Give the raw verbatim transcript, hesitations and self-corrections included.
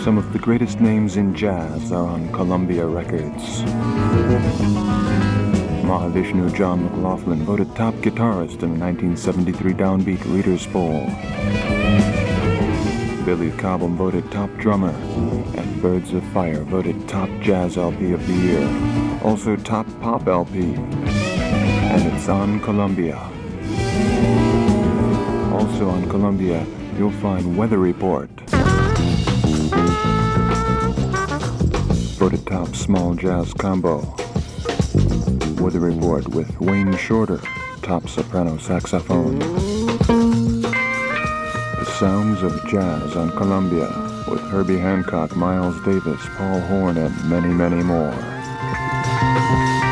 Some of the greatest names in jazz are on Columbia Records. Mahavishnu John McLaughlin voted top guitarist in the nineteen seventy-three Downbeat Readers' Poll. Billy Cobham voted top drummer, and Birds of Fire voted top jazz L P of the year, also top pop L P, and it's on Columbia. Also on Columbia, you'll find Weather Report, voted top small jazz combo. Weather Report with Wayne Shorter, top soprano saxophone. The Sounds of Jazz on Columbia with Herbie Hancock, Miles Davis, Paul Horn, and many, many more.